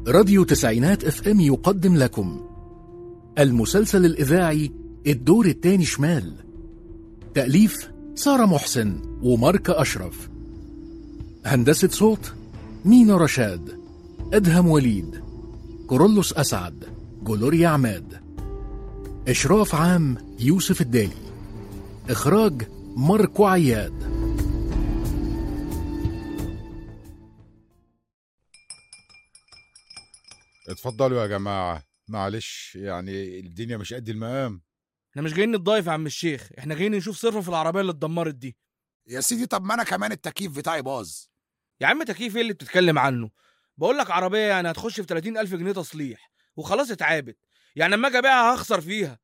راديو تسعينات اف ام يقدم لكم المسلسل الإذاعي الدور التاني شمال، تأليف سارة محسن وماركة أشرف، هندسة صوت مينا رشاد، أدهم وليد، كورولوس أسعد، جلوريا عماد، إشراف عام يوسف الدالي، إخراج ماركو عياد. اتفضلوا يا جماعة، معلش يعني الدنيا مش قد المقام. احنا مش جايين نتضايف يا عم الشيخ، احنا جايين نشوف صرفة في العربية اللي اتدمرت دي. يا سيدي طب ما انا كمان التكييف بتاعي باظ. يا عم تكييف ايه اللي بتتكلم عنه؟ بقول لك عربية يعني هتخش في 30,000 جنيه تصليح وخلاص اتعابت، يعني اما اجي ابيعها هخسر فيها.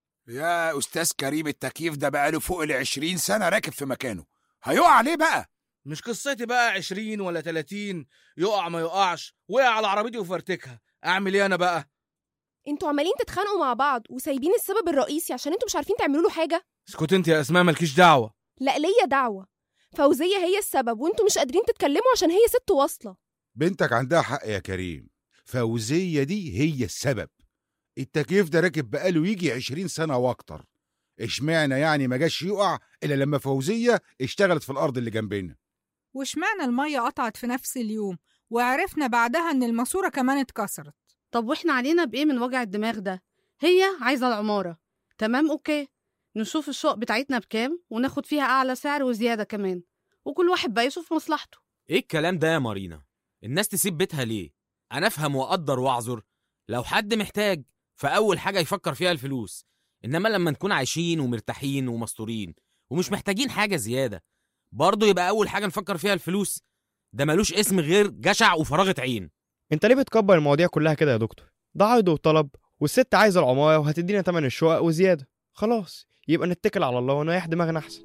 يا استاذ كريم التكييف ده بقاله فوق 20 سنة راكب في مكانه، هيقع عليه بقى؟ مش قصتي بقى 20 ولا 30، يقع ما يقعش، وقع على عربيتي وفرتكها، اعمل ايه انا بقى؟ انتوا عمالين تتخانقوا مع بعض وسايبين السبب الرئيسي عشان انتوا مش عارفين تعملوا له حاجة. اسكت انت يا اسماء، مالكيش دعوة. لا ليا دعوة، فوزية هي السبب وانتوا مش قادرين تتكلموا عشان هي ست واصلة. بنتك عندها حق يا كريم، فوزية دي هي السبب. التكييف ده راكب بقاله يجي 20 سنة واكتر، اشمعنى يعني ما جاش يقع الا لما فوزية اشتغلت في الارض اللي جنبنا؟ واشمعنى المية قطعت في نفس اليوم وعرفنا بعدها ان الماسورة كمان اتكسرت؟ طب واحنا علينا بايه من وجع الدماغ ده؟ هي عايزة العمارة، تمام اوكي، نشوف الشقق بتاعتنا بكام وناخد فيها اعلى سعر وزيادة كمان، وكل واحد بقى يشوف مصلحته. ايه الكلام ده يا مارينا؟ الناس تسيب بيتها ليه؟ انا افهم واقدر واعذر لو حد محتاج، فاول حاجة يفكر فيها الفلوس، انما لما نكون عايشين ومرتاحين ومستورين ومش محتاجين حاجة زيادة برضه يبقى اول حاجة نفكر فيها الفلوس؟ ده ملوش اسم غير جشع وفراغة عين. انت ليه بتكبر المواضيع كلها كده يا دكتور؟ ده عرض وطلب، والست عايزه العماره وهتدينا تمن الشقق وزياده، خلاص يبقى نتكل على الله ونريح دماغنا احسن.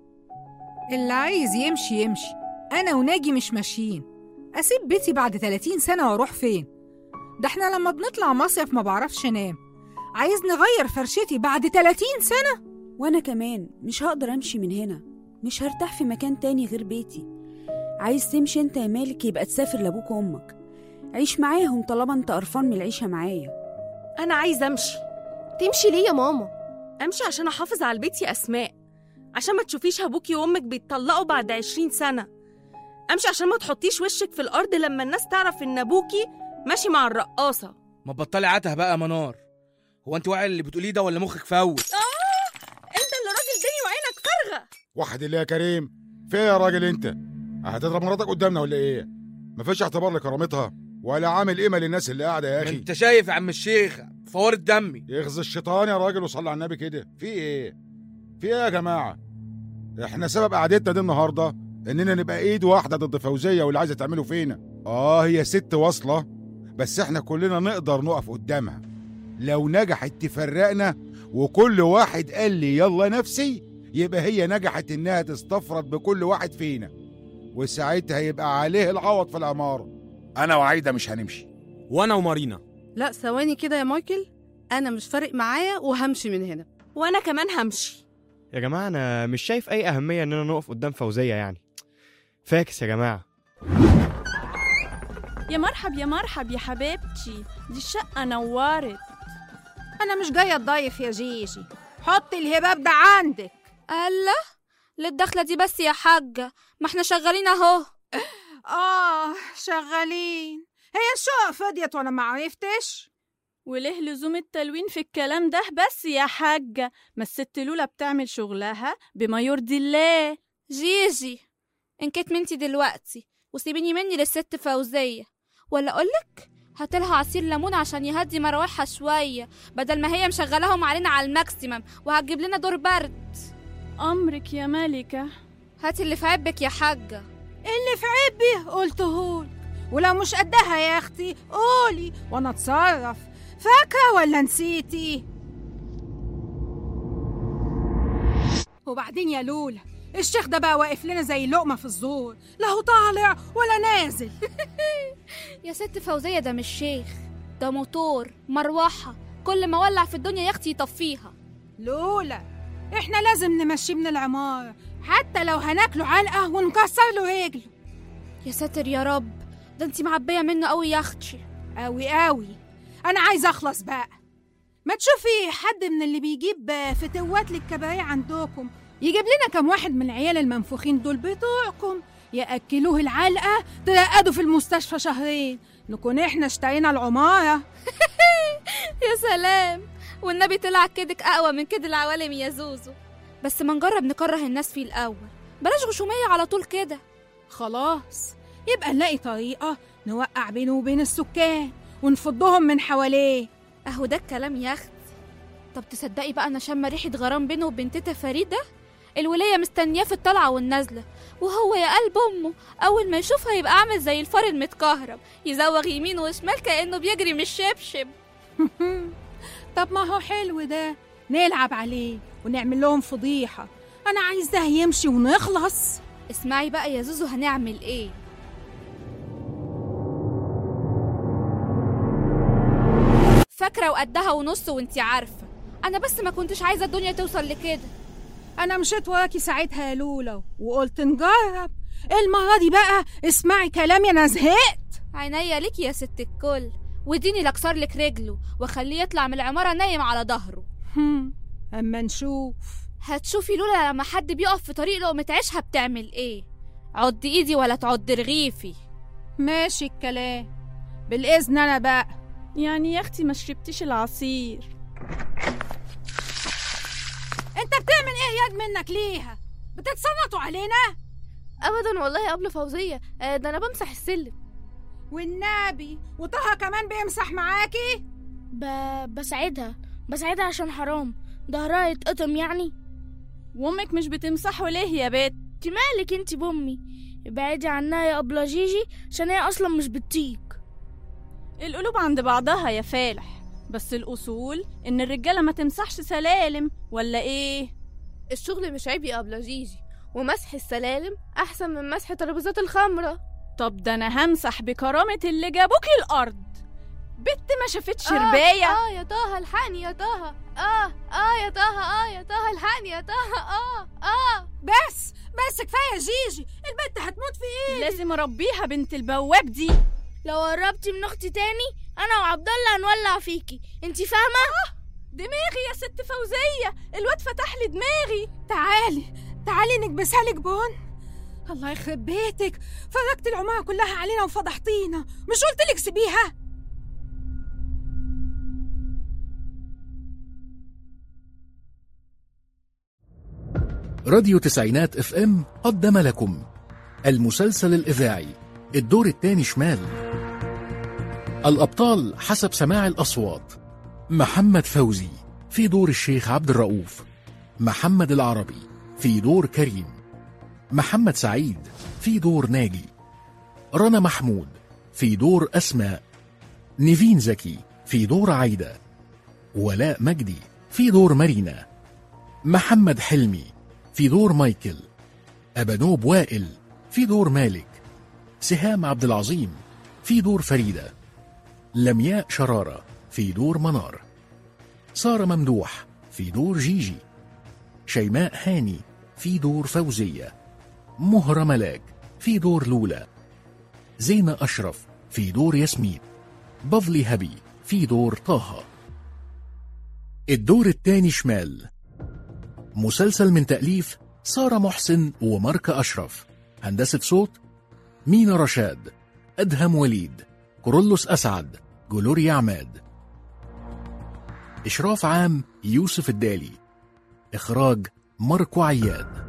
اللي عايز يمشي يمشي، انا وناجي مش ماشيين. اسيب بيتي بعد 30 سنة واروح فين؟ ده احنا لما بنطلع مصيف ما بعرفش انام، عايز نغير فرشتي بعد 30 سنة؟ وانا كمان مش هقدر امشي من هنا، مش هرتاح في مكان تاني غير بيتي. عايز تمشي انت يا مالك يبقى تسافر لابوك وامك، عيش معاهم طالما انت قرفان من العيشة معايا. انا عايزة امشي. تمشي ليه يا ماما؟ امشي عشان احافظ على البيت يا اسماء، عشان ما تشوفيش ابوكي وامك بيتطلقوا بعد 20 سنة. امشي عشان ما تحطيش وشك في الارض لما الناس تعرف ان ابوكي ماشي مع الرقاصة. ما تبطلي عته بقى يا منار، هو انت واعي اللي بتقوليه ده ولا مخك فوت؟ انت اللي راجل دني وعينك فارغة. واحد اللي يا كريم، في يا راجل انت؟ هتضرب مراتك قدامنا ولا ايه؟ مفيش اعتبار لكرامتها ولا عامل قيمه للناس اللي قاعده يا اخي. انت شايف يا عم الشيخ فوارة دمي؟ يغزي الشيطان يا راجل وصلي على النبي كده. في ايه يا جماعه؟ احنا سبب قعدتنا دي النهارده اننا نبقى ايد واحده ضد فوزيه واللي عايزه تعمله فينا. هي ست واصله، بس احنا كلنا نقدر نقف قدامها. لو نجحت تفرقنا وكل واحد قال لي يلا نفسي، يبقى هي نجحت انها تستفرد بكل واحد فينا، وساعتها يبقى عليه العوض في العمارة. انا وعايدة مش هنمشي. وانا ومارينا. لا ثواني كده يا مايكل، انا مش فارق معايا وهمشي من هنا. وانا كمان همشي. يا جماعه انا مش شايف اي اهميه اننا نقف قدام فوزيه، يعني فاكس يا جماعه. يا مرحب يا مرحب يا حبيبتي، دي الشقة نورت. انا مش جاية اتضايف يا جيجي، حطي الهباب ده عندك. الله، للدخلة دي بس يا حاجة، ما احنا شغالين اهو. شغالين، هي الشقة فضيت وانا ما عرفتش؟ وليه لزوم التلوين في الكلام ده بس يا حاجة؟ ما الست لولا بتعمل شغلها بما يرضي الله. جيجي انكتمنتي دلوقتي وسيبيني مني للست فوزية، ولا اقولك هاتلها عصير ليمون عشان يهدي مراوحها شوية، بدل ما هي مشغلهم علينا على الماكسيمم وهتجيب لنا دور برد. أمرك يا ملكة. هاتي اللي في عبك يا حاجة. اللي في عبي قلتهولك، ولو مش قدها يا اختي قولي وانا اتصرف. فاكرة ولا نسيتي؟ وبعدين يا لولا، الشيخ ده بقى واقف لنا زي لقمة في الزور، لا هو طالع ولا نازل. يا ست فوزية ده مش شيخ، ده موتور مروحة، كل ما ولع في الدنيا يا اختي يطفيها. لولا احنا لازم نمشي من العمارة حتى لو هناكله علقة ونكسر له رجله. يا ساتر يا رب، ده انتي معبية منه قوي يا اختي. قوي قوي. انا عايزه اخلص بقى. ما تشوفي حد من اللي بيجيب فتوات للكباريه عندكم يجيب لنا كم واحد من العيال المنفوخين دول بتوعكم، ياكلوه العلقه ترقدوا في المستشفى شهرين، نكون احنا اشترينا العماره. يا سلام، والنبي طلع كدك اقوى من كد العوالم يا زوزو. بس ما نجرب نكره الناس فيه الاول، بلاش غشوميه على طول كده. خلاص، يبقى نلاقي طريقه نوقع بينه وبين السكان ونفضهم من حواليه. اهو ده الكلام يا اختي. طب تصدقي بقى انا شامه ريحه غرام بينه وبين تيتا فريده؟ الوليه مستنياه في الطلعه والنازله، وهو يا قلب امه اول ما يشوفها يبقى عامل زي الفار المتكهرب، يزوغ يمين وشمال كانه بيجري من الشبشب. طب ما هو حلو ده، نلعب عليه ونعمل لهم فضيحه. انا عايزاه يمشي ونخلص. اسمعي بقى يا زوزو، هنعمل ايه؟ فاكره وقدها ونص وانتي عارفه، انا بس ما كنتش عايزه الدنيا توصل لكده. انا مشيت وراكي ساعتها يا لولا وقلت نجرب. المره دي بقى اسمعي كلامي، انا زهقت. عينيا ليكي يا ست الكل، وديني لاكسر لك رجله واخليه يطلع من العماره نايم على ظهره. اما نشوف. هتشوفي لولا لما حد بيقف في طريق لقمة عيشها بتعمل ايه. عض ايدي ولا تعض رغيفي. ماشي الكلام، بالاذن. انا بقى يعني يا اختي ما شربتيش العصير؟ انت بتعمل ايه ياد منك ليها؟ بتتصنطوا علينا؟ ابدا والله يا ابله فوزيه، ده انا بمسح السلم. والنبي وطه كمان بيمسح معاكي؟ بساعدها عشان حرام ظهرها يتقطم يعني. وامك مش بتمسحه ليه يا بت؟ انت مالك انت بامي؟ ابعدي عنها يا ابله جيجي عشان هي اصلا مش بتطيق. القلوب عند بعضها يا فالح، بس الأصول إن الرجالة ما تمسحش سلالم، ولا إيه؟ الشغل مش عيب يا أبلة جيجي، ومسح السلالم أحسن من مسح ترابيزات الخمرة. طب ده أنا همسح بكرامة اللي جابوكي الأرض. بنت ما شافتش رباية. يا طه الحقني يا طه. يا طه. يا طه الحقني يا طه. بس كفاية جيجي، البنت هتموت في إيه؟ لازم أربيها بنت البواب دي. لو قربتي من اختي تاني انا وعبد الله هنولع فيكي، انتي فاهمه؟ دماغي يا ست فوزيه، الواد فتح لي دماغي. تعالي نكبسها لك بون. الله يخرب بيتك، فرجت العماره كلها علينا وفضحتينا، مش قلت لك سيبيها؟ راديو تسعينات اف ام قدم لكم المسلسل الإذاعي الدور الثاني شمال. الأبطال حسب سماع الأصوات: محمد فوزي في دور الشيخ عبد الرؤوف، محمد العربي في دور كريم، محمد سعيد في دور ناجي، رنا محمود في دور أسماء، نيفين زكي في دور عايدة، ولاء مجدي في دور مارينا، محمد حلمي في دور مايكل، أبانوب وائل في دور مالك، سهام عبد العظيم في دور فريدة، لمياء شرارة في دور منار، سارة ممدوح في دور جيجي، شيماء هاني في دور فوزية، مهرة ملاك في دور لولا، زينة أشرف في دور ياسمين، بفلي هبي في دور طه. الدور الثاني شمال مسلسل من تأليف سارة محسن وماركة أشرف، هندسة صوت مينا رشاد، أدهم وليد، كورولوس أسعد، جلوريا عماد، إشراف عام يوسف الدالي، إخراج ماركو عياد.